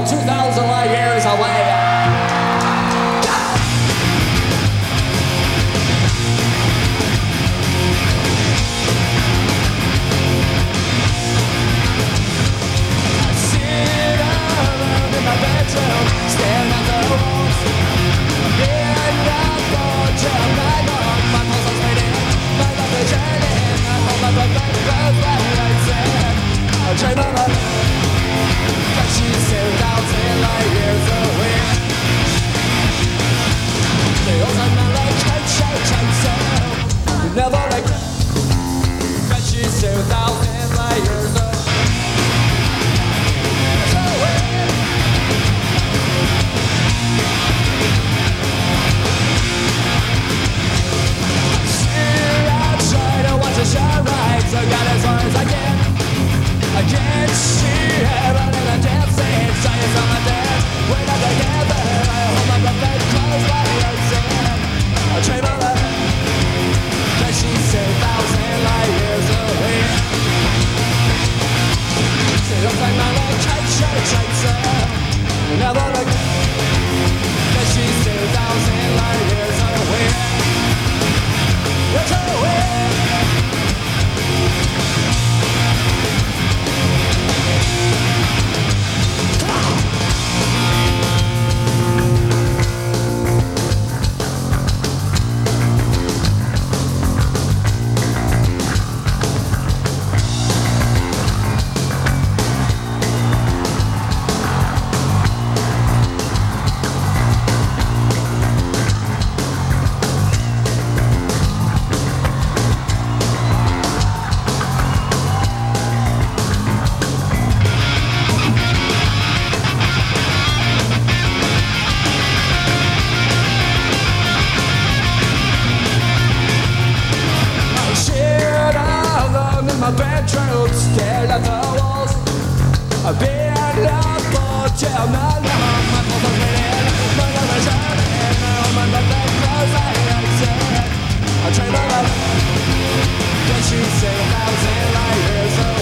2,000 light years away. Dream of her, but she's 2,000 light years away. The ocean man like never like, but she's 2,000 light years away. So got as far as I can. I can't see heaven in the damn scene. Science on my dead. We're not together. I hold my breath and close my eyes and I dream of her, but she's 2,000 light years away. She looks like my little chaser. Never look, but she's 2,000 light years away. Years away. My bedroom, stared at the walls. I've been up for jail, my love, my fault was made. My love is hurting, my love that close my eyes. I dream of love, but she's 2,000 light years away.